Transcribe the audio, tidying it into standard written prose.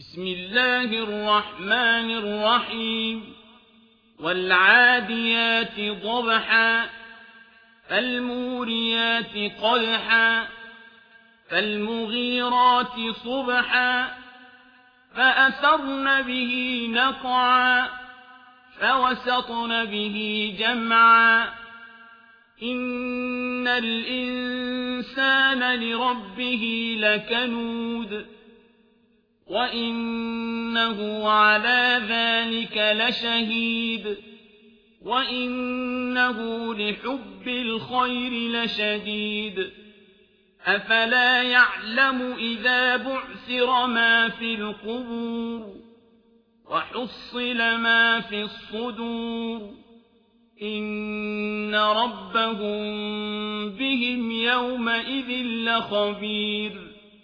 بسم الله الرحمن الرحيم والعاديات ضبحا فالموريات قدحا فالمغيرات صبحا فأثرن به نقعا فوسطن به جمعا إن الإنسان لربه لكنود وإنه على ذلك لشهيد وإنه لحب الخير لشديد أفلا يعلم إذا بعثر ما في القبور وحصل ما في الصدور إن ربهم بهم يومئذ لخبير